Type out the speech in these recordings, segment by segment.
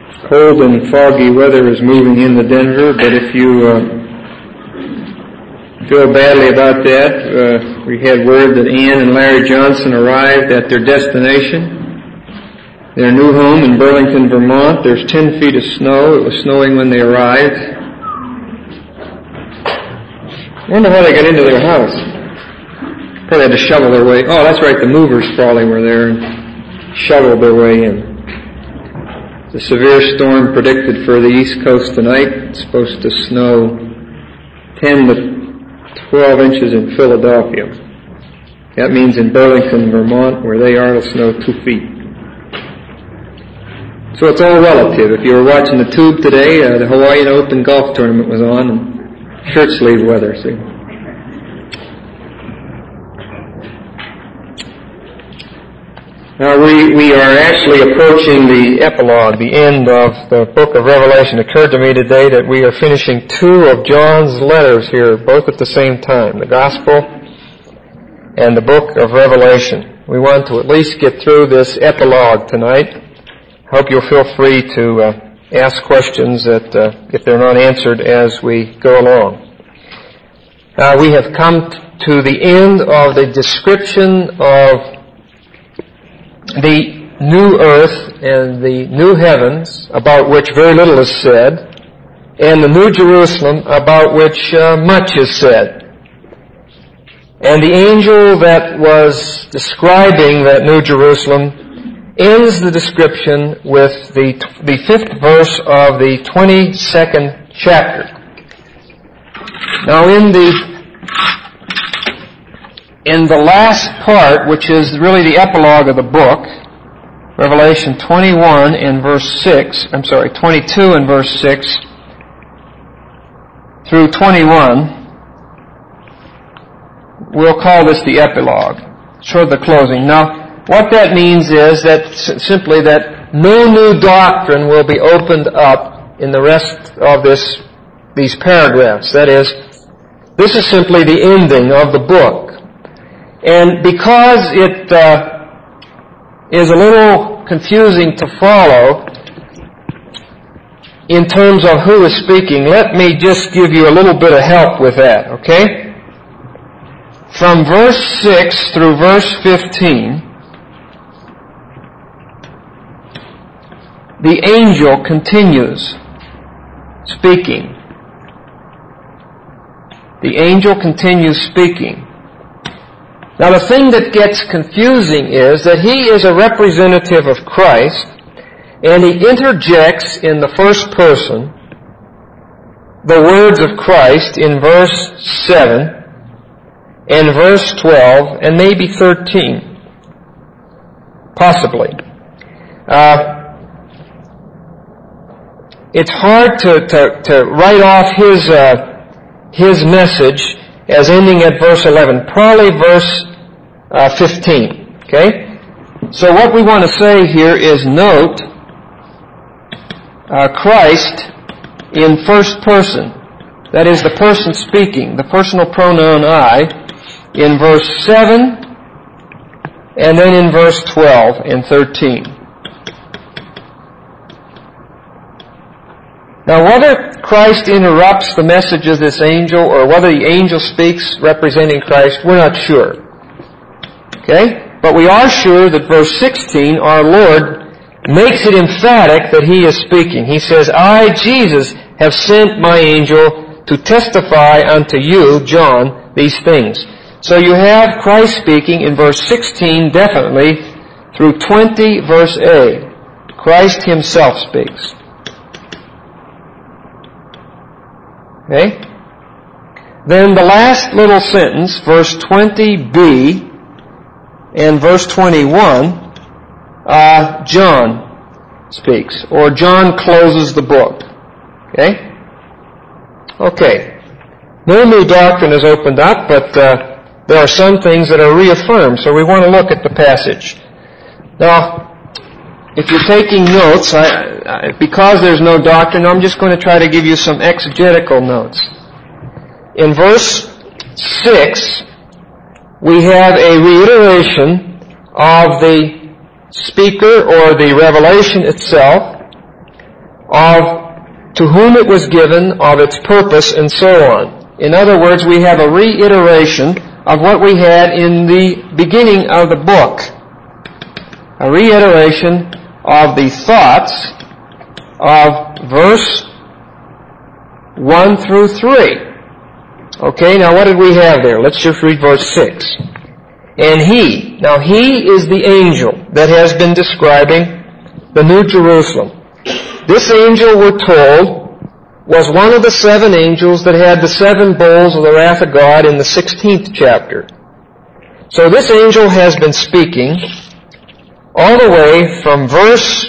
Cold and foggy weather is moving into Denver, but if you feel badly about that, we had word that Ann and Larry Johnson arrived at their destination, their new home in Burlington, Vermont. There's 10 feet of snow. It was snowing when they arrived. I wonder how they got into their house. Probably had to shovel their way. Oh, that's right, the movers probably were there and shoveled their way in. The severe storm predicted for the East Coast tonight. It's supposed to snow 10 to 12 inches in Philadelphia. That means in Burlington, Vermont, where they are, it'll snow 2 feet. So it's all relative. If you were watching the tube today, the Hawaiian Open golf tournament was on, and shirt sleeve weather, see. Now we are actually approaching the epilogue, the end of the book of Revelation. It occurred to me today that we are finishing 2 of John's letters here, both at the same time, the Gospel and the book of Revelation. We want to at least get through this epilogue tonight. Hope you'll feel free to ask questions that, if they're not answered as we go along. We have come to the end of the description of the new earth and the new heavens, about which very little is said, and the new Jerusalem, about which much is said. And the angel that was describing that new Jerusalem ends the description with the 5th verse of the 22nd chapter. Now in the last part, which is really the epilogue of the book, Revelation 22 and verse 6 through 21, we'll call this the epilogue, sort of the closing. Now, what that means is that simply that no new doctrine will be opened up in the rest of these paragraphs. That is, this is simply the ending of the book. And because it is a little confusing to follow in terms of who is speaking, let me just give you a little bit of help with that, okay? From verse 6 through verse 15, the angel continues speaking. The angel continues speaking. Now the thing that gets confusing is that he is a representative of Christ, and he interjects in the first person the words of Christ in verse 7 and verse 12 and maybe 13. Possibly. It's hard to write off his message as ending at verse 11, probably verse 15, okay? So what we want to say here is note Christ in first person. That is the person speaking, the personal pronoun I, in verse 7, and then in verse 12 and 13. Now, whether Christ interrupts the message of this angel or whether the angel speaks representing Christ, we're not sure. Okay? But we are sure that verse 16, our Lord makes it emphatic that He is speaking. He says, I, Jesus, have sent my angel to testify unto you, John, these things. So you have Christ speaking in verse 16 definitely through 20 verse A. Christ Himself speaks. Okay? Then the last little sentence, verse 20b and verse 21, John speaks, or John closes the book. Okay? Okay. No new doctrine is opened up, but there are some things that are reaffirmed, so we want to look at the passage. Now, if you're taking notes, because there's no doctrine, I'm just going to try to give you some exegetical notes. In verse 6, we have a reiteration of the speaker or the revelation itself. of to whom it was given, of its purpose, and so on. In other words, we have a reiteration of what we had in the beginning of the book. A reiteration of the thoughts of verse 1 through 3. Okay, now what did we have there? Let's just read verse 6. And he, now he is the angel that has been describing the New Jerusalem. This angel, we're told, was one of the 7 angels that had the 7 bowls of the wrath of God in the 16th chapter. So this angel has been speaking all the way from verse,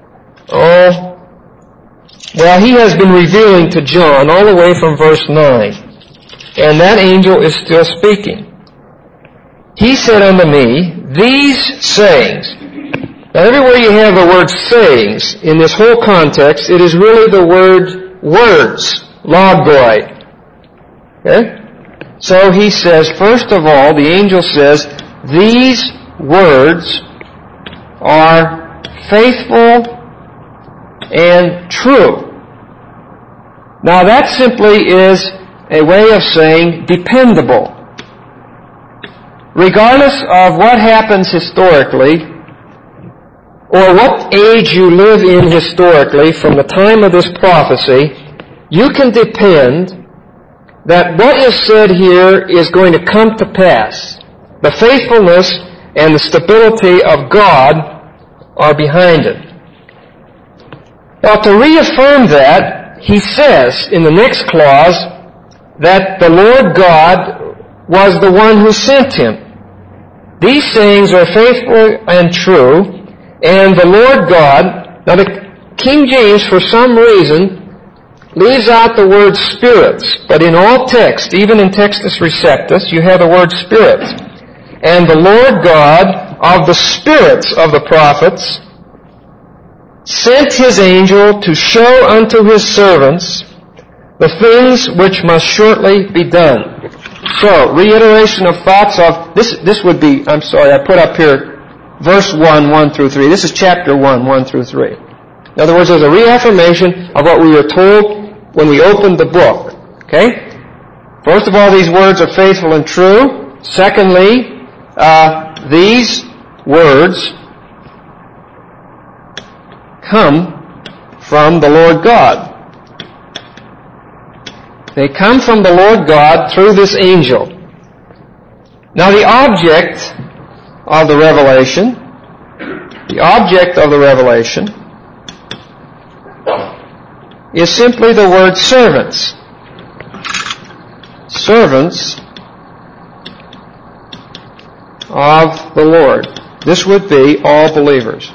he has been revealing to John all the way from verse 9. And that angel is still speaking. He said unto me, these sayings. Now everywhere you have the word sayings in this whole context, it is really the word words, logoi. Okay? So he says, first of all, the angel says, these words are faithful and true. Now that simply is a way of saying dependable. Regardless of what happens historically, or what age you live in historically from the time of this prophecy, you can depend that what is said here is going to come to pass. The faithfulness and the stability of God are behind it. Now, to reaffirm that, he says in the next clause that the Lord God was the one who sent him. These sayings are faithful and true, and the Lord God, now the King James, for some reason, leaves out the word spirits, but in all texts, even in Textus Receptus, you have the word spirits. And the Lord God of the spirits of the prophets sent his angel to show unto his servants the things which must shortly be done. So, reiteration of thoughts of, this would be, I put up here verse 1 through 3. This is chapter 1 through 3. In other words, there's a reaffirmation of what we were told when we opened the book. Okay? First of all, these words are faithful and true. Secondly, these words come from the Lord God. They come from the Lord God through this angel. Now the object of the revelation is simply the word servants. Servants of the Lord. This would be all believers.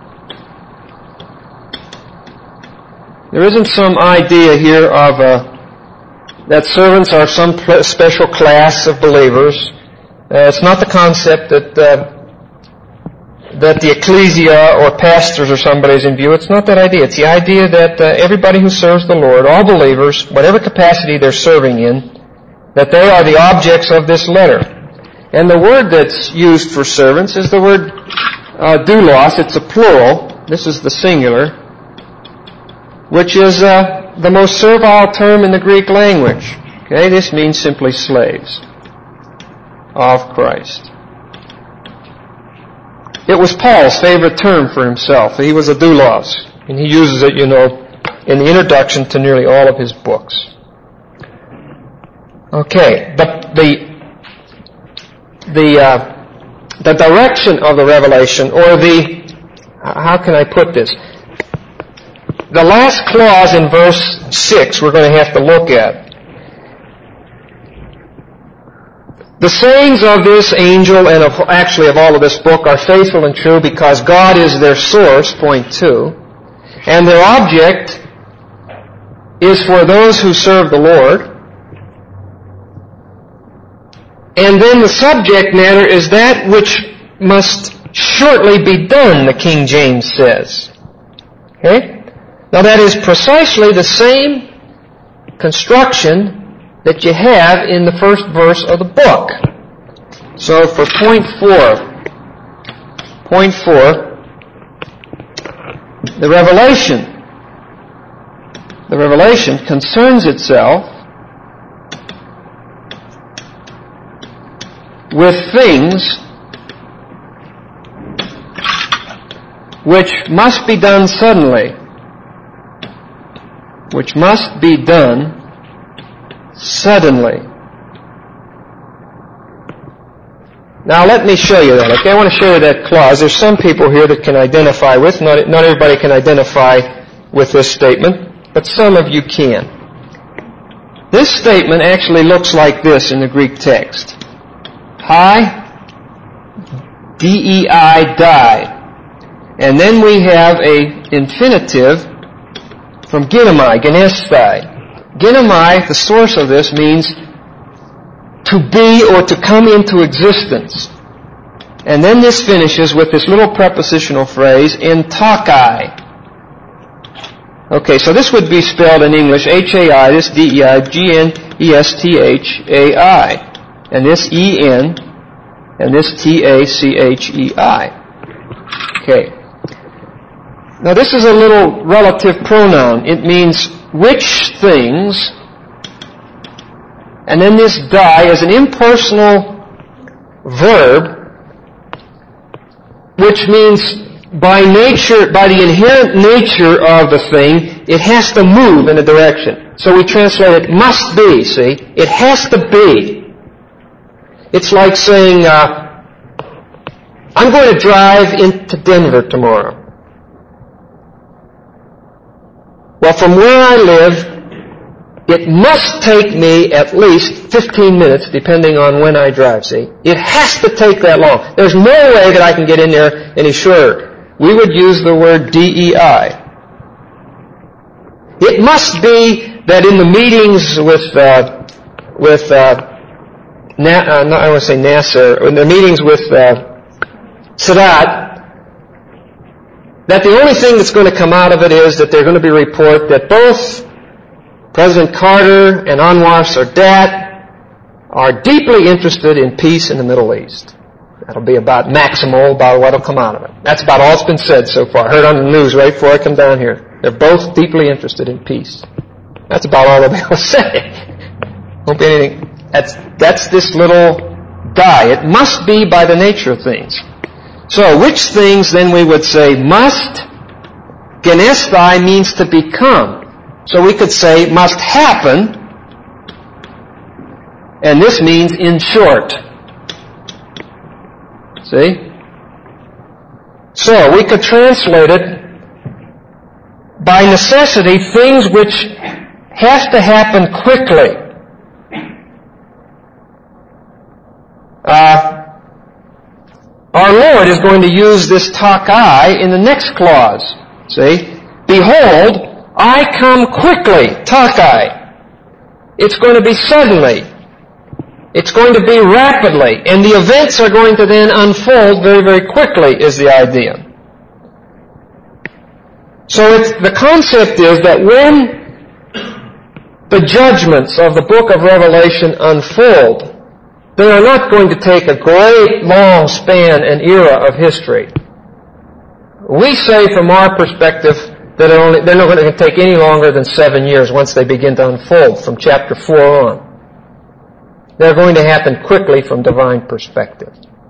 There isn't some idea here of that servants are some special class of believers. It's not the concept that the ecclesia or pastors or somebody is in view. It's not that idea. It's the idea that everybody who serves the Lord, all believers, whatever capacity they're serving in, that they are the objects of this letter. And the word that's used for servants is the word doulos. It's a plural. This is the singular, which is the most servile term in the Greek language. Okay, this means simply slaves of Christ. It was Paul's favorite term for himself. He was a doulos, and he uses it, in the introduction to nearly all of his books. Okay, the direction of the revelation, or how can I put this? The last clause in verse 6 we're going to have to look at. The sayings of this angel and of all of this book are faithful and true because God is their source, point 2, and their object is for those who serve the Lord. And then the subject matter is that which must shortly be done, the King James says. Okay? Now that is precisely the same construction that you have in the first verse of the book. So for point 4, the revelation the revelation, concerns itself with things which must be done suddenly, which must be done suddenly. Now let me show you that. Okay, I want to show you that clause. There's some people here that can identify with. Not everybody can identify with this statement, but some of you can. This statement actually looks like this in the Greek text. Hi, D-E-I, die. And then we have a infinitive from ginomai, genesthai. Ginomai, the source of this, means to be or to come into existence. And then this finishes with this little prepositional phrase, entokai. Okay, so this would be spelled in English, H-A-I, this D-E-I, G-N-E-S-T-H-A-I. And this E-N, and this T-A-C-H-E-I. Okay. Now this is a little relative pronoun. It means which things. And then this die is an impersonal verb, which means by nature, by the inherent nature of the thing, it has to move in a direction. So we translate it must be, see? It has to be. It's like saying, I'm going to drive into Denver tomorrow. Well, from where I live, it must take me at least 15 minutes, depending on when I drive, see? It has to take that long. There's no way that I can get in there any shorter. We would use the word DEI. It must be that in the meetings I want to say NASA, in the meetings with Sadat, that the only thing that's going to come out of it is that they're going to be a report that both President Carter and Anwar Sadat are deeply interested in peace in the Middle East. That'll be about maximal, about what will come out of it. That's about all that's been said so far. I heard on the news right before I come down here. They're both deeply interested in peace. That's about all they'll be able to say. Won't be anything. That's this little die. It must be by the nature of things. So, which things then we would say must? Genesthai means to become. So we could say must happen, and this means in short. See? So we could translate it by necessity, things which have to happen quickly. Our Lord is going to use this takai in the next clause. See? Behold, I come quickly, takai. It's going to be suddenly. It's going to be rapidly. And the events are going to then unfold very, very quickly is the idea. So the concept is that when the judgments of the book of Revelation unfold, they are not going to take a great long span and era of history. We say from our perspective that they're not going to take any longer than 7 years once they begin to unfold from chapter 4 on. They're going to happen quickly from divine perspective.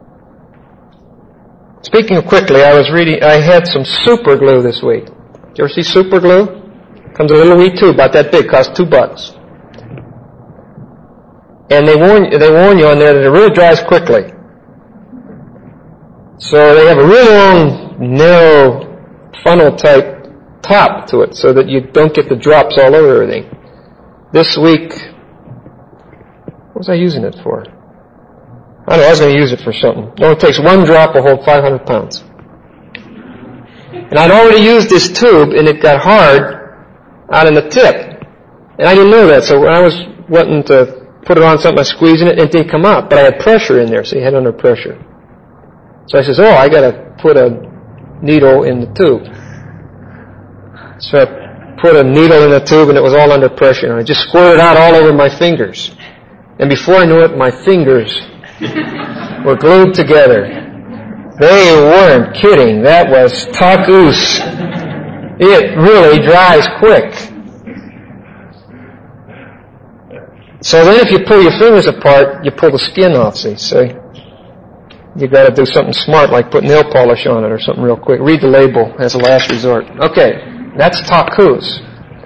Speaking of quickly, I had some super glue this week. Did you ever see super glue? Comes in a little wee tube about that big, costs $2. And they warn you on there that it really dries quickly. So they have a really long, narrow, funnel-type top to it so that you don't get the drops all over everything. This week, what was I using it for? I don't know, I was going to use it for something. It only takes one drop to hold 500 pounds. And I'd already used this tube, and it got hard out in the tip. And I didn't know that, so when I was wanting to put it on something, I was squeezing it, and it didn't come out. But I had pressure in there, so you had under pressure. So I says, I got to put a needle in the tube. So I put a needle in the tube, and it was all under pressure. And I just squirted out all over my fingers. And before I knew it, my fingers were glued together. They weren't kidding. That was takus. It really dries quick. So then if you pull your fingers apart, you pull the skin off, see? You got to do something smart like put nail polish on it or something real quick. Read the label as a last resort. Okay, that's takus.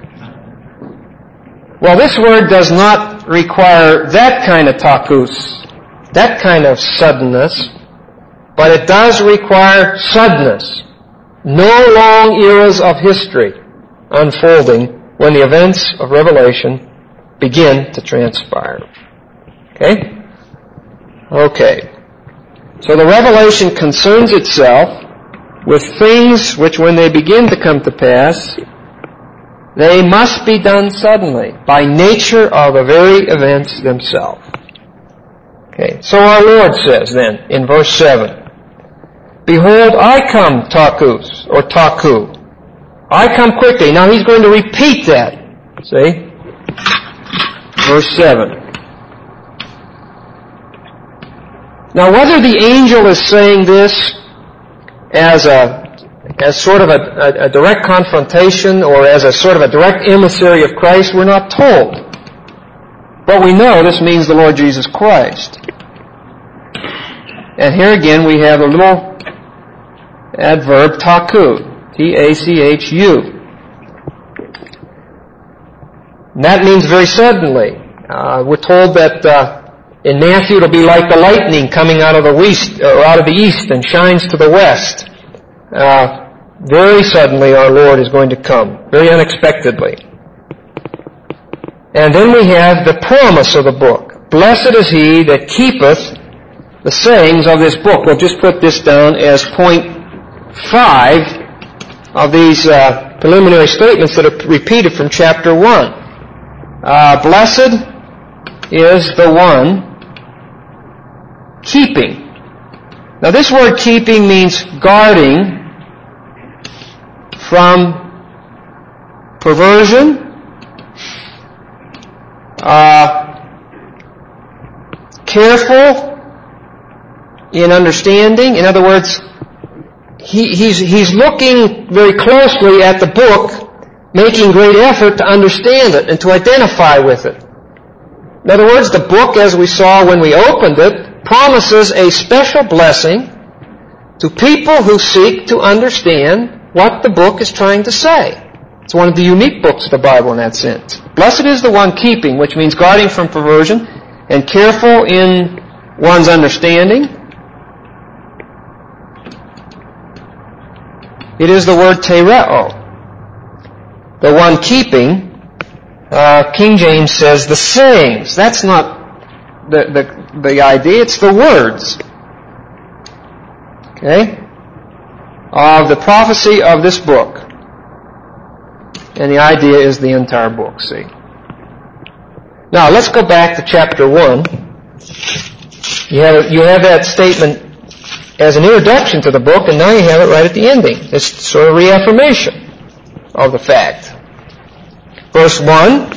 Well, this word does not require that kind of takus, that kind of suddenness, but it does require suddenness. No long eras of history unfolding when the events of Revelation begin to transpire. Okay? Okay. So the Revelation concerns itself with things which, when they begin to come to pass, they must be done suddenly, by nature of the very events themselves. Okay, so our Lord says then, in verse 7, Behold, I come, takus, or taku. I come quickly. Now he's going to repeat that. See? Verse 7. Now whether the angel is saying this as sort of a direct confrontation or as a sort of a direct emissary of Christ, we're not told. But we know this means the Lord Jesus Christ. And here again we have a little adverb, taku, T-A-C-H-U. And that means very suddenly. We're told that in Matthew it'll be like the lightning coming out of the east and shines to the west. Very suddenly our Lord is going to come, very unexpectedly. And then we have the promise of the book. Blessed is he that keepeth the sayings of this book. We'll just put this down as point 5 of these preliminary statements that are repeated from chapter 1. Blessed is the one keeping. Now this word keeping means guarding from perversion, careful in understanding. In other words, he's looking very closely at the book, making great effort to understand it and to identify with it. In other words, the book, as we saw when we opened it, promises a special blessing to people who seek to understand what the book is trying to say. It's one of the unique books of the Bible in that sense. Blessed is the one keeping, which means guarding from perversion, and careful in one's understanding. It is the word tereo. The one keeping, King James says the sayings. That's not the idea, it's the words. Okay? Of the prophecy of this book. And the idea is the entire book, see. Now, let's go back to chapter 1. You have that statement as an introduction to the book, and now you have it right at the ending. It's sort of reaffirmation of the fact. Verse 1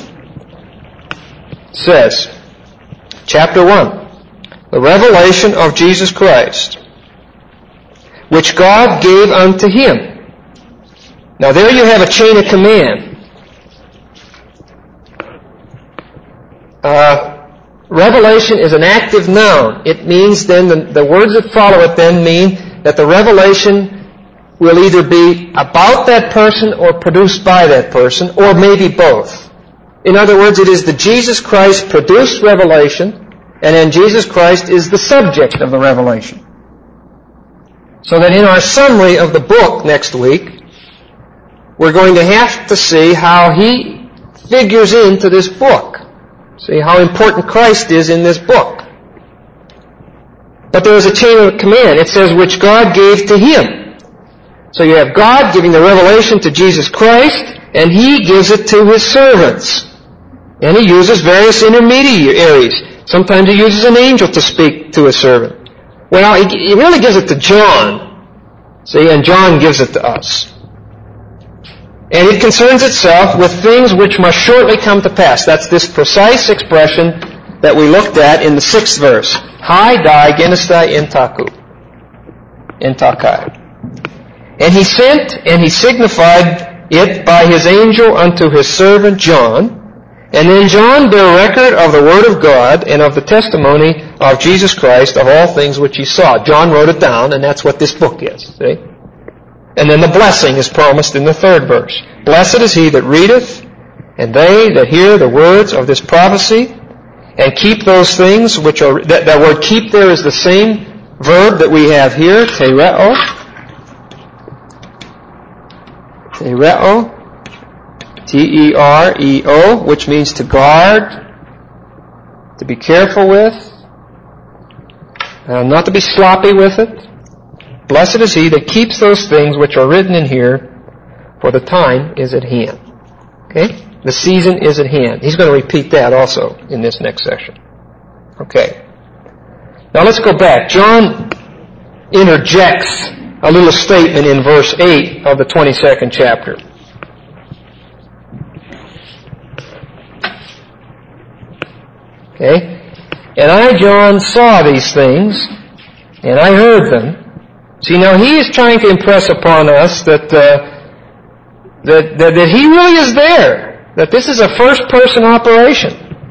says, chapter 1, the revelation of Jesus Christ, which God gave unto him. Now there you have a chain of command. Revelation is an active noun. It means then, the words that follow it then mean that the revelation will either be about that person or produced by that person, or maybe both. In other words, it is the Jesus Christ produced revelation, and then Jesus Christ is the subject of the revelation. So that in our summary of the book next week, we're going to have to see how he figures into this book. See how important Christ is in this book. But there is a chain of command. It says, which God gave to him. So you have God giving the revelation to Jesus Christ, and he gives it to his servants. And he uses various intermediaries. Sometimes he uses an angel to speak to a servant. Well, he really gives it to John. See, and John gives it to us. And it concerns itself with things which must shortly come to pass. That's this precise expression that we looked at in the 6th verse. Hai dai genestai entaku. Entakai. And he sent and he signified it by his angel unto his servant John, And then John bare record of the Word of God and of the testimony of Jesus Christ of all things which he saw. John wrote it down, and that's what this book is. See? And then the blessing is promised in the 3rd verse. Blessed is he that readeth, and they that hear the words of this prophecy, and keep those things which are... That word keep there is the same verb that we have here, tereo. Tereo. T-E-R-E-O, which means to guard, to be careful with, not to be sloppy with it. Blessed is he that keeps those things which are written in here, for the time is at hand. Okay? The season is at hand. He's going to repeat that also in this next section. Okay. Now let's go back. John interjects a little statement in verse 8 of the 22nd chapter. Okay? And I, John, saw these things, and I heard them. See, now he is trying to impress upon us that he really is there, that this is a first-person operation.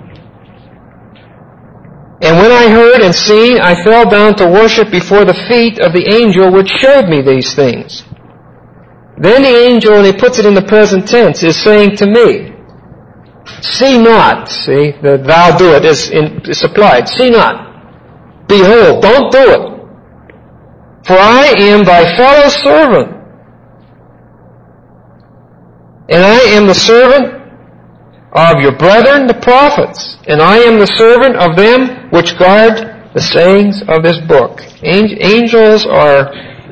And when I heard and seen, I fell down to worship before the feet of the angel which showed me these things. Then the angel, and he puts it in the present tense, is saying to me, see not, see, the thou do it is applied. See not. Behold, don't do it. For I am thy fellow servant. And I am the servant of your brethren, the prophets. And I am the servant of them which guard the sayings of this book. Angels are...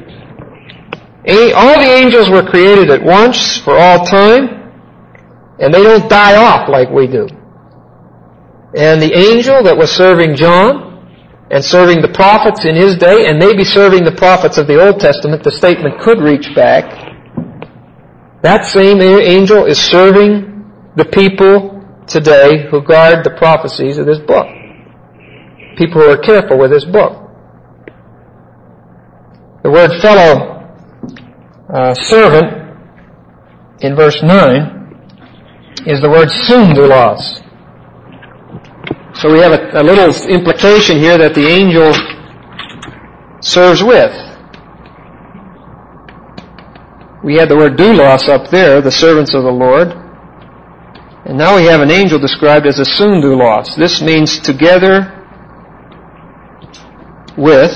All the angels were created at once for all time. And they don't die off like we do. And the angel that was serving John and serving the prophets in his day, and maybe serving the prophets of the Old Testament, the statement could reach back. That same angel is serving the people today who guard the prophecies of this book. People who are careful with this book. The word fellow servant in verse 9 is the word sundulos. So we have a little implication here that the angel serves with. We had the word doulos up there, the servants of the Lord. And now we have an angel described as a sundulos. This means together with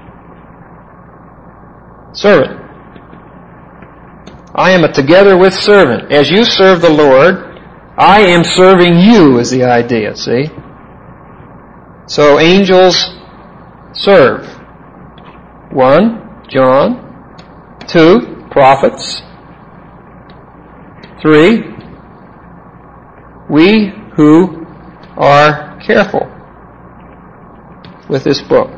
servant. I am a together with servant. As you serve the Lord, I am serving you is the idea, see? So angels serve. 1, John. 2, prophets. 3, we who are careful with this book.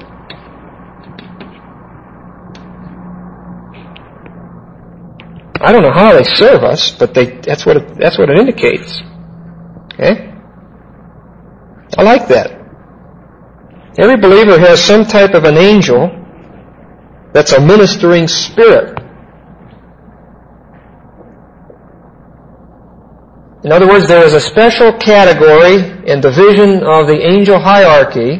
I don't know how they serve us, but that's what it indicates. Okay? I like that. Every believer has some type of an angel that's a ministering spirit. In other words, there is a special category and division of the angel hierarchy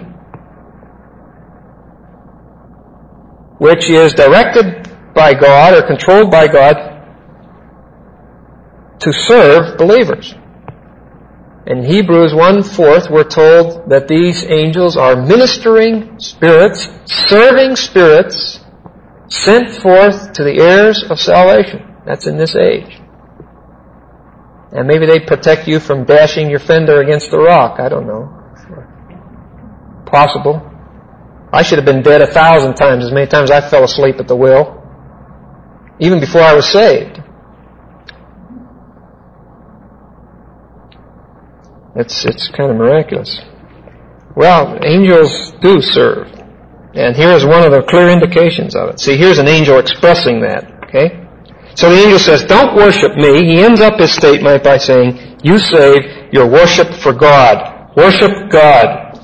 which is directed by God or controlled by God to serve believers. In Hebrews 1:4, we're told that these angels are ministering spirits, serving spirits, sent forth to the heirs of salvation. That's in this age. And maybe they protect you from dashing your fender against the rock. I don't know. Possible. I should have been dead 1,000 times, as many times I fell asleep at the wheel, even before I was saved. It's kind of miraculous. Well, angels do serve. And here is one of the clear indications of it. See, here's an angel expressing that. Okay? So the angel says, don't worship me. He ends up his statement by saying, you save your worship for God. Worship God.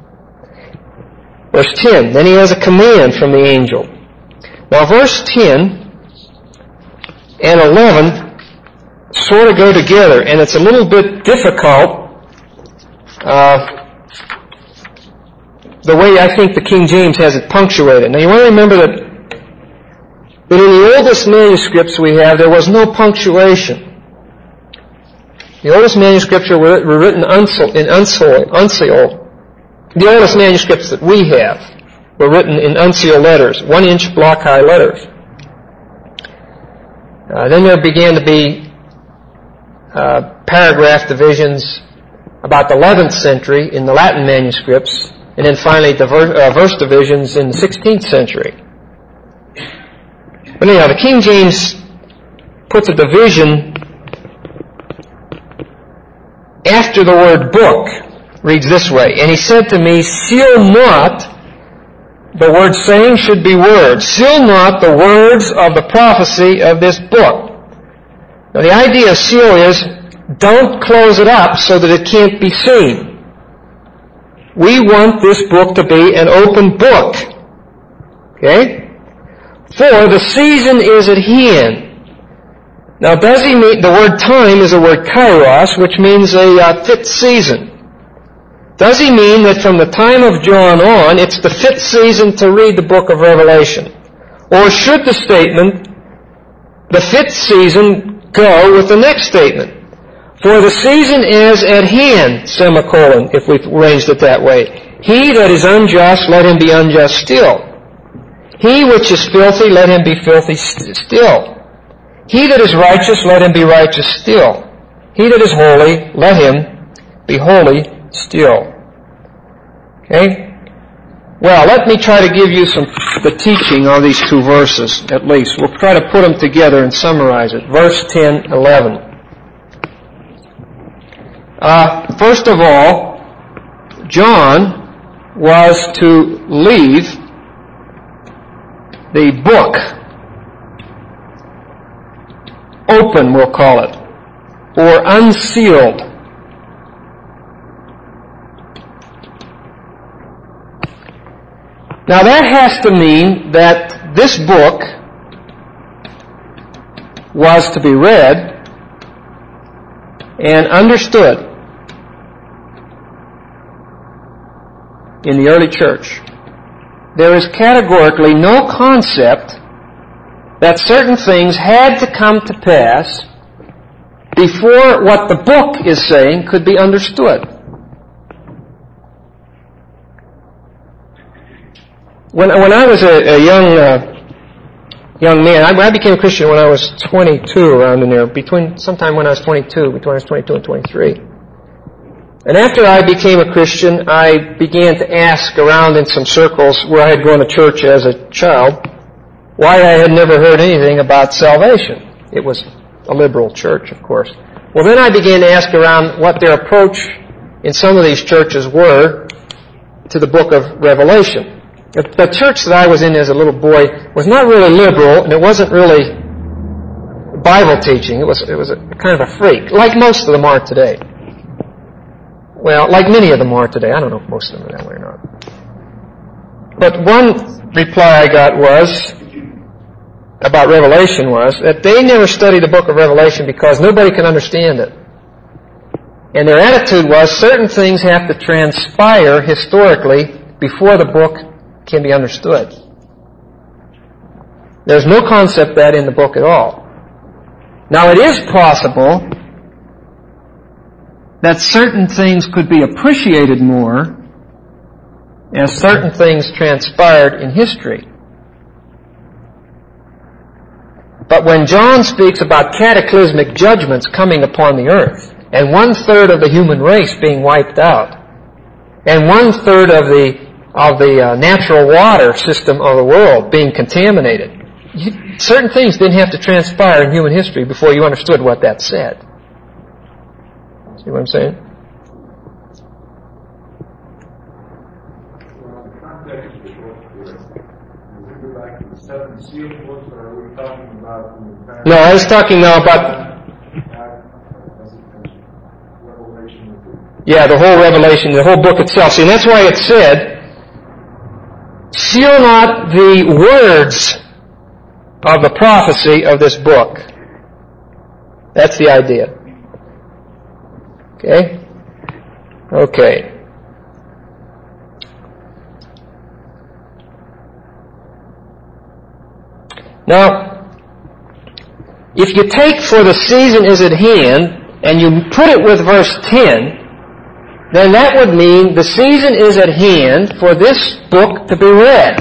Verse 10, then he has a command from the angel. Now verse 10 and 11 sort of go together, and it's a little bit difficult the way I think the King James has it punctuated. Now you want to remember that in the oldest manuscripts we have, there was no punctuation. The oldest manuscripts were written in uncial. The oldest manuscripts that we have were written in uncial letters, 1-inch block-high letters. Then there began to be paragraph divisions about the 11th century in the Latin manuscripts, and then finally verse divisions in the 16th century. But anyhow, the King James puts a division after the word book. Reads this way, and he said to me, seal not, the word saying should be words, seal not the words of the prophecy of this book. Now the idea of seal is, don't close it up so that it can't be seen. We want this book to be an open book. Okay? For the season is at hand. Now does he mean, the word time is the word kairos, which means a fit season. Does he mean that from the time of John on, it's the fit season to read the book of Revelation? Or should the statement, the fit season, go with the next statement? For the season is at hand, semicolon, if we've arranged it that way. He that is unjust, let him be unjust still. He which is filthy, let him be filthy still. He that is righteous, let him be righteous still. He that is holy, let him be holy still. Okay? Well, let me try to give you the teaching on these two verses, at least. We'll try to put them together and summarize it. Verse 10, 11. First of all, John was to leave the book open, we'll call it, or unsealed. Now that has to mean that this book was to be read and understood in the early church. There is categorically no concept that certain things had to come to pass before what the book is saying could be understood. When I was a young man, I became a Christian when I was 22, around in there, sometime when I was 22, between I was 22 and 23. And after I became a Christian, I began to ask around in some circles where I had gone to church as a child, why I had never heard anything about salvation. It was a liberal church, of course. Well, then I began to ask around what their approach in some of these churches were to the book of Revelation. The church that I was in as a little boy was not really liberal, and it wasn't really Bible teaching. It was a kind of a freak, like most of them are today. Well, like many of them are today. I don't know if most of them are that way or not. But one reply I got about Revelation was that they never studied the book of Revelation because nobody can understand it. And their attitude was certain things have to transpire historically before the book can be understood. There's no concept that in the book at all. Now it is possible that certain things could be appreciated more as certain things transpired in history. But when John speaks about cataclysmic judgments coming upon the earth, and 1/3 of the human race being wiped out, and 1/3 of the natural water system of the world being contaminated, certain things didn't have to transpire in human history before you understood what that said. See what I'm saying? Well, the context of the book here, is it go back to the 7 sealed books, or are we talking about the entire... No, I was talking now about... Revelation. Yeah, the whole Revelation, the whole book itself. See, and that's why it said, seal not the words of the prophecy of this book. That's the idea. Okay? Okay. Now, if you take "for the season is at hand" and you put it with verse 10, then that would mean the season is at hand for this book to be read.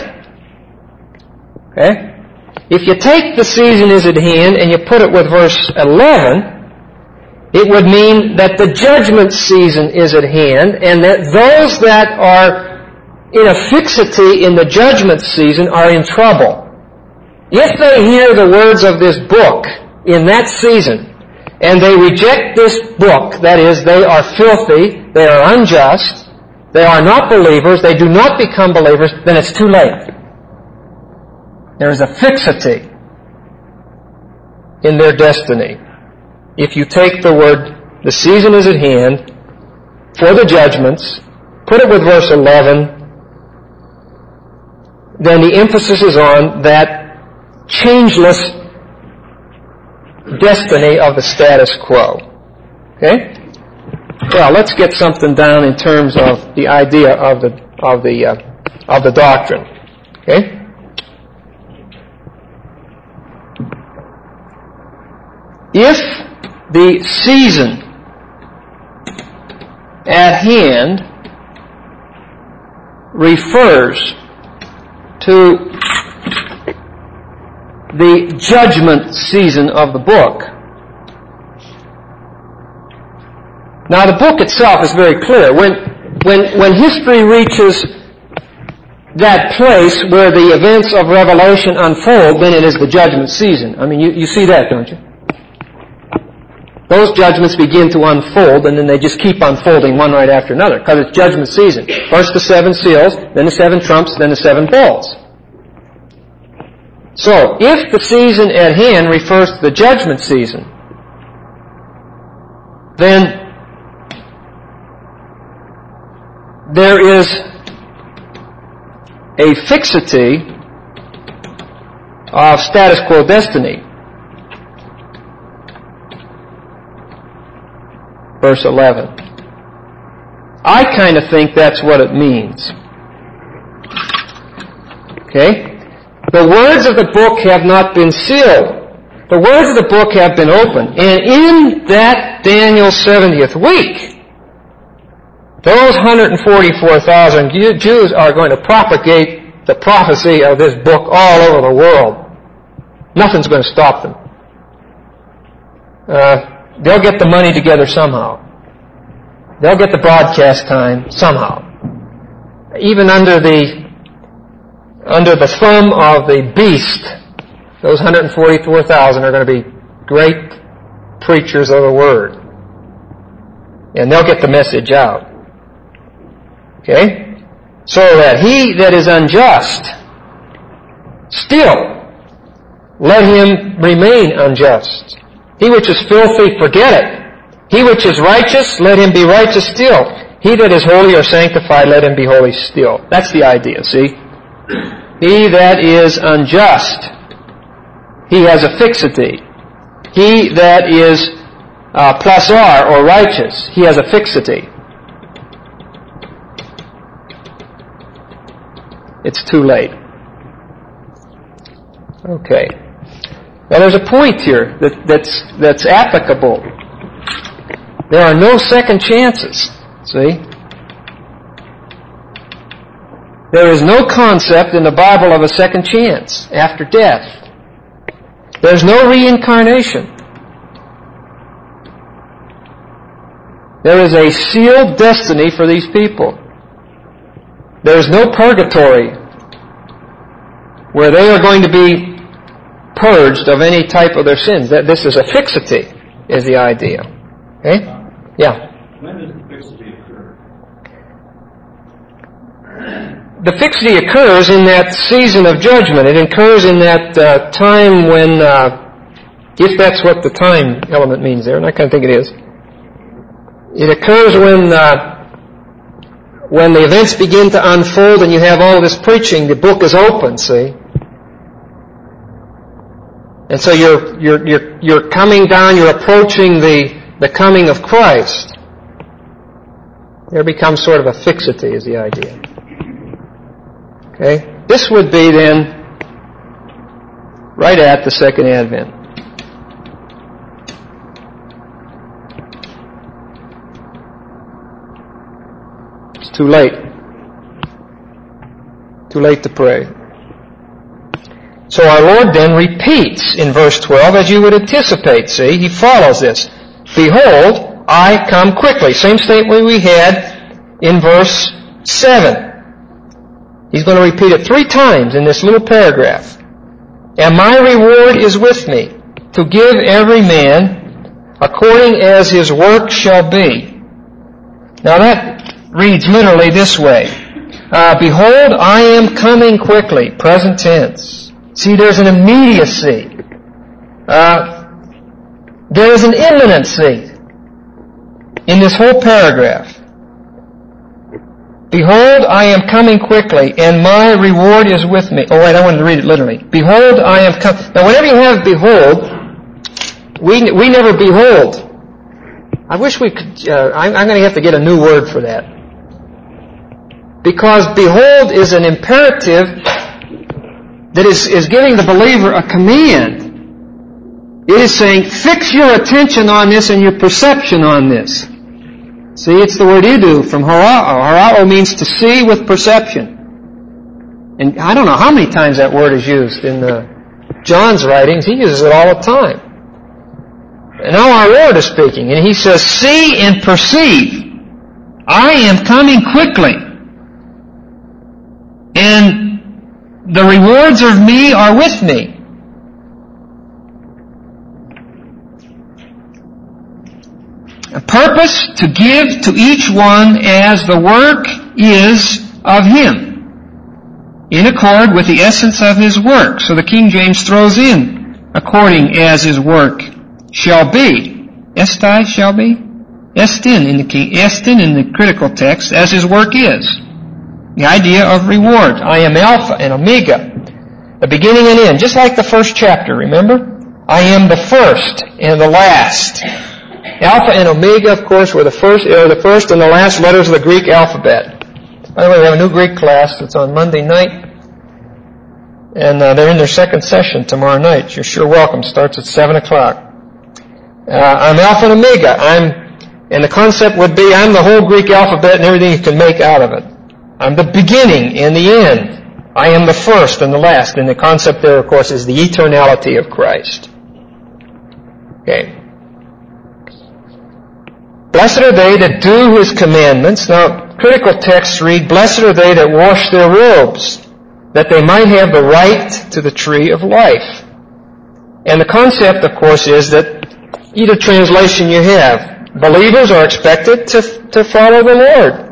Okay? If you take "the season is at hand" and you put it with verse 11, it would mean that the judgment season is at hand, and that those that are in a fixity in the judgment season are in trouble. If they hear the words of this book in that season, and they reject this book, that is, they are filthy, they are unjust, they are not believers, they do not become believers, then it's too late. There is a fixity in their destiny. If you take the word, "the season is at hand," for the judgments, put it with verse 11, then the emphasis is on that changeless destiny of the status quo. Okay? Well, let's get something down in terms of the idea of the doctrine. Okay? If the season at hand refers to the judgment season of the book. Now, the book itself is very clear. When history reaches that place where the events of Revelation unfold, then it is the judgment season. I mean, you see that, don't you? Those judgments begin to unfold, and then they just keep unfolding one right after another, because it's judgment season. First the 7 seals, then the 7 trumps, then the 7 bowls. So, if the season at hand refers to the judgment season, then there is a fixity of status quo destiny. Verse 11. I kind of think that's what it means. Okay? The words of the book have not been sealed. The words of the book have been opened. And in that Daniel's 70th week, those 144,000 Jews are going to propagate the prophecy of this book all over the world. Nothing's going to stop them. They'll get the money together somehow. They'll get the broadcast time somehow. Even under the thumb of the beast, those 144,000 are going to be great preachers of the Word. And they'll get the message out. Okay? So that he that is unjust, still, let him remain unjust. He which is filthy, forget it. He which is righteous, let him be righteous still. He that is holy or sanctified, let him be holy still. That's the idea, see? He that is unjust, he has a fixity. He that is plus R, or righteous, he has a fixity. It's too late. Okay. Now there's a point here that's applicable. There are no second chances. See? There is no concept in the Bible of a second chance after death. There's no reincarnation. There is a sealed destiny for these people. There is no purgatory where they are going to be purged of any type of their sins. That this is a fixity, is the idea. Okay? Yeah. When does the fixity occur? The fixity occurs in that season of judgment. It occurs in that time when, if that's what the time element means there, and I kind of think it is. It occurs when the events begin to unfold and you have all of this preaching, the book is open, see? And so you're coming down, you're approaching the coming of Christ. There becomes sort of a fixity is the idea. Okay? This would be then right at the second advent. It's too late. Too late to pray. So our Lord then repeats in verse 12, as you would anticipate, see, He follows this. Behold, I come quickly. Same statement we had in verse 7. He's going to repeat it 3 times in this little paragraph. And my reward is with me, to give every man according as his work shall be. Now that reads literally this way. Behold, I am coming quickly, present tense. See, there's an immediacy. There is an imminency in this whole paragraph. Behold, I am coming quickly, and my reward is with me. Oh, wait, I wanted to read it literally. Behold, I am coming. Now, whenever you have behold, we never behold. I wish we could, I'm going to have to get a new word for that. Because behold is an imperative that is giving the believer a command. It is saying, fix your attention on this and your perception on this. See, it's the word idu from horao. Horao means to see with perception. And I don't know how many times that word is used in John's writings. He uses it all the time. And now our Lord is speaking, and He says, see and perceive. I am coming quickly. And the rewards of me are with me. A purpose to give to each one as the work is of Him, in accord with the essence of His work. So the King James throws in, according as His work shall be. Estai shall be? Estin in the critical text, as His work is. The idea of reward. I am Alpha and Omega, the beginning and end, just like the first chapter, remember? I am the first and the last. Alpha and Omega, of course, were the first and the last letters of the Greek alphabet. By the way, we have a new Greek class that's on Monday night, and they're in their second session tomorrow night. You're sure welcome. Starts at 7 o'clock. I'm Alpha and Omega. And the concept would be, I'm the whole Greek alphabet and everything you can make out of it. I'm the beginning and the end. I am the first and the last. And the concept there, of course, is the eternality of Christ. Okay. Blessed are they that do His commandments. Now, critical texts read, blessed are they that wash their robes, that they might have the right to the tree of life. And the concept, of course, is that either translation you have, believers are expected to follow the Lord.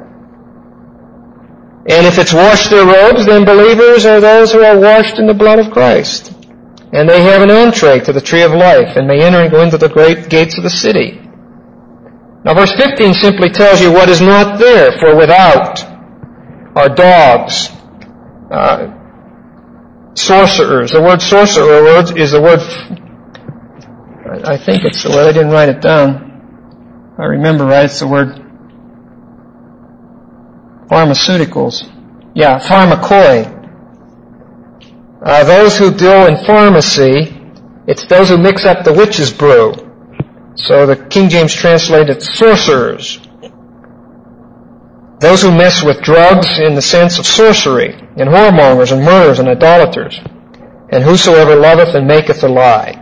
And if it's wash their robes, then believers are those who are washed in the blood of Christ. And they have an entree to the tree of life and may enter and go into the great gates of the city. Now verse 15 simply tells you what is not there, for without are dogs, sorcerers. The word sorcerer is the word, I think it's the word, I didn't write it down. If I remember right, it's the word pharmaceuticals. Yeah, pharmakoi. Those who deal in pharmacy, it's those who mix up the witch's brew. So the King James translated sorcerers. Those who mess with drugs in the sense of sorcery, and whoremongers, and murderers, and idolaters, and whosoever loveth and maketh a lie.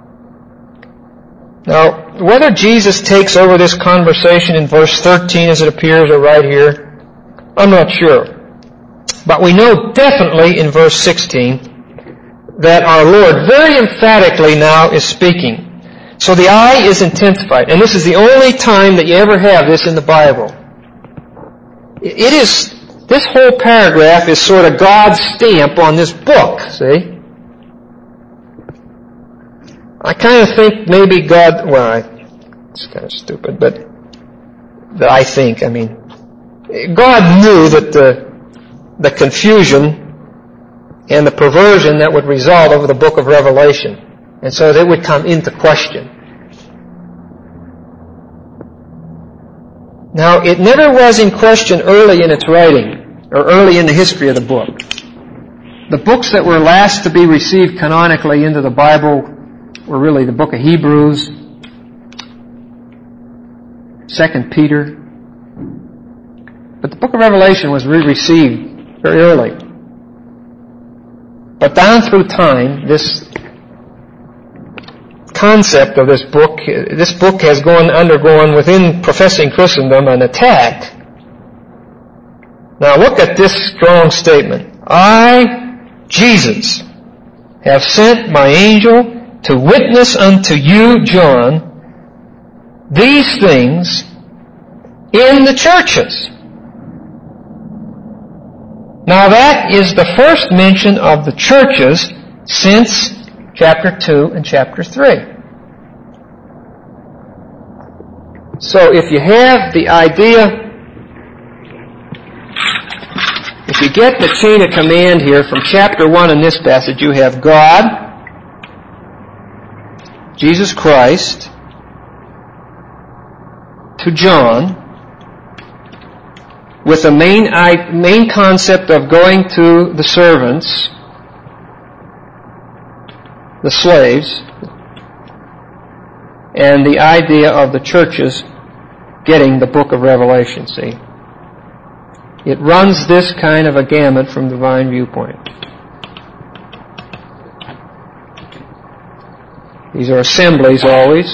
Now, whether Jesus takes over this conversation in verse 13 as it appears or right here, I'm not sure. But we know definitely in verse 16 that our Lord very emphatically now is speaking. So the I is intensified. And this is the only time that you ever have this in the Bible. It is, this whole paragraph is sort of God's stamp on this book, see? I kind of think maybe God, it's kind of stupid, but God knew that the confusion and the perversion that would result over the book of Revelation. And so they would come into question. Now, it never was in question early in its writing, or early in the history of the book. The books that were last to be received canonically into the Bible were really the book of Hebrews, 2 Peter. But the book of Revelation was received very early. But down through time, this concept of this book has undergone within professing Christendom an attack. Now look at this strong statement. I, Jesus, have sent my angel to witness unto you, John, these things in the churches. Now that is the first mention of the churches since chapter 2 and chapter 3. So if you have the idea, if you get the chain of command here from chapter 1 in this passage, you have God, Jesus Christ, to John, with the main concept of going to the servants, the slaves, and the idea of the churches getting the book of Revelation, see? It runs this kind of a gamut from divine viewpoint. These are assemblies always.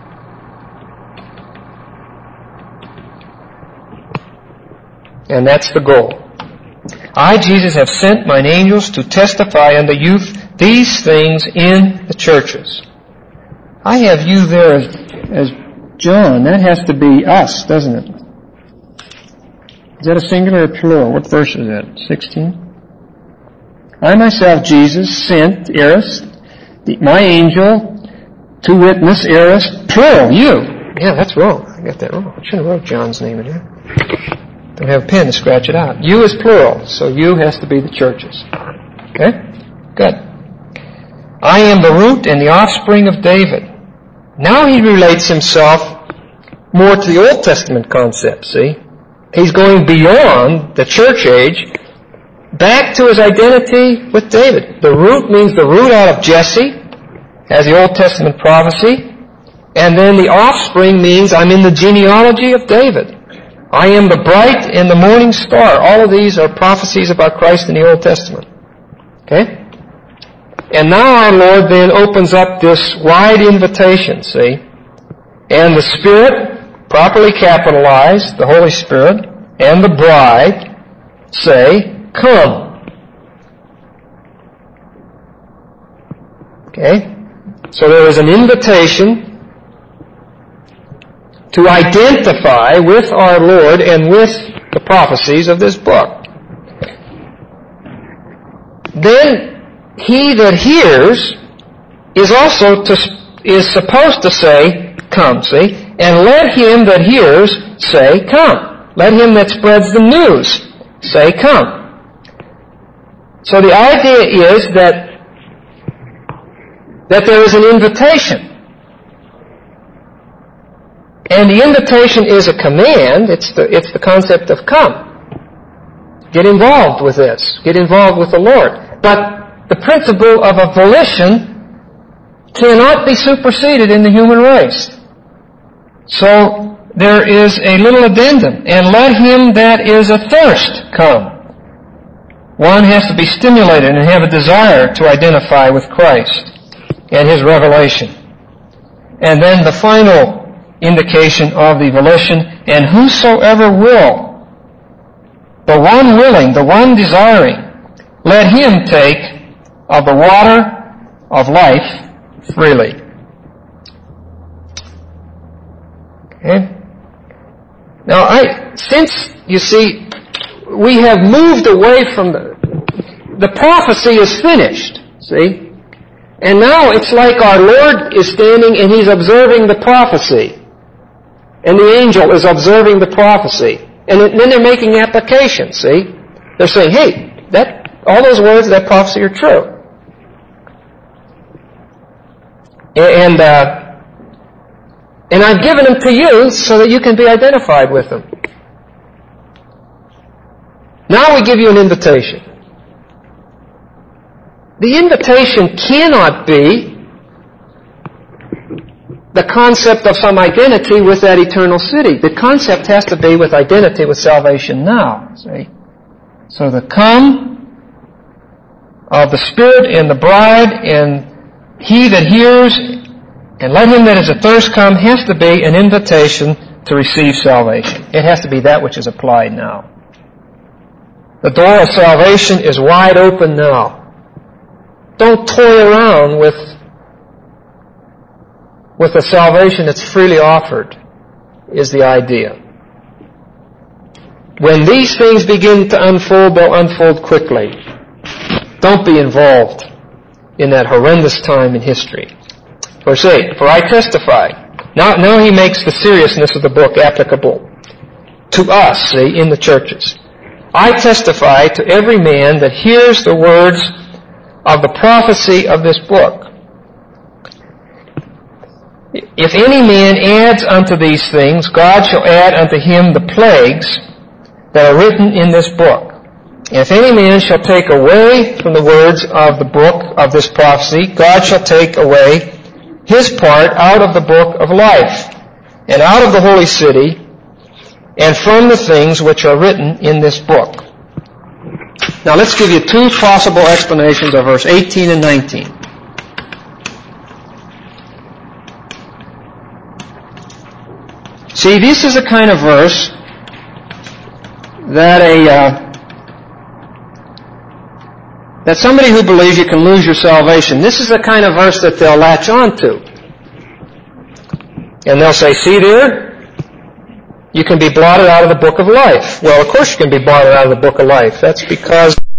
And that's the goal. I, Jesus, have sent mine angels to testify unto you these things in the churches. I have you there as John. That has to be us, doesn't it? Is that a singular or plural? What verse is that? 16? I myself, Jesus, sent Eris, my angel, to witness Eris, plural, you. Yeah, that's wrong. I got that wrong. I shouldn't have wrote John's name in there. Don't have a pen to scratch it out. You is plural, so you has to be the churches. Okay? Good. I am the root and the offspring of David. Now he relates himself more to the Old Testament concept, see? He's going beyond the church age back to his identity with David. The root means the root out of Jesse, as the Old Testament prophecy. And then the offspring means I'm in the genealogy of David. I am the bright and the morning star. All of these are prophecies about Christ in the Old Testament. Okay? And now our Lord then opens up this wide invitation, see? And the Spirit, properly capitalized, the Holy Spirit, and the bride say, come. Okay? So there is an invitation to identify with our Lord and with the prophecies of this book. Then he that hears is supposed to say, come, see? And let him that hears say, come. Let him that spreads the news say, come. So the idea is that there is an invitation. And the invitation is a command. It's the concept of come. Get involved with this. Get involved with the Lord. But the principle of a volition cannot be superseded in the human race. So there is a little addendum. And let him that is athirst come. One has to be stimulated and have a desire to identify with Christ and His revelation. And then the final indication of the volition, and whosoever will, the one willing, the one desiring, let him take of the water of life freely. Okay? Now, since, you see, we have moved away from the prophecy is finished, see? And now it's like our Lord is standing and He's observing the prophecy. And the angel is observing the prophecy. And then they're making application, see? They're saying, hey, all those words of that prophecy are true. And I've given them to you so that you can be identified with them. Now we give you an invitation. The invitation cannot be the concept of some identity with that eternal city. The concept has to be with identity with salvation now. See? So the come of the Spirit and the bride and he that hears and let him that is athirst come has to be an invitation to receive salvation. It has to be that which is applied now. The door of salvation is wide open now. Don't toy around with the salvation that's freely offered, is the idea. When these things begin to unfold, they'll unfold quickly. Don't be involved in that horrendous time in history. Verse 8, for I testify. Now he makes the seriousness of the book applicable to us, see, in the churches. I testify to every man that hears the words of the prophecy of this book. If any man adds unto these things, God shall add unto him the plagues that are written in this book. And if any man shall take away from the words of the book of this prophecy, God shall take away his part out of the book of life, and out of the holy city, and from the things which are written in this book. Now let's give you two possible explanations of verse 18 and 19. See, this is the kind of verse that somebody who believes you can lose your salvation, this is the kind of verse that they'll latch on to. And they'll say, see there? You can be blotted out of the book of life. Well, of course you can be blotted out of the book of life. That's because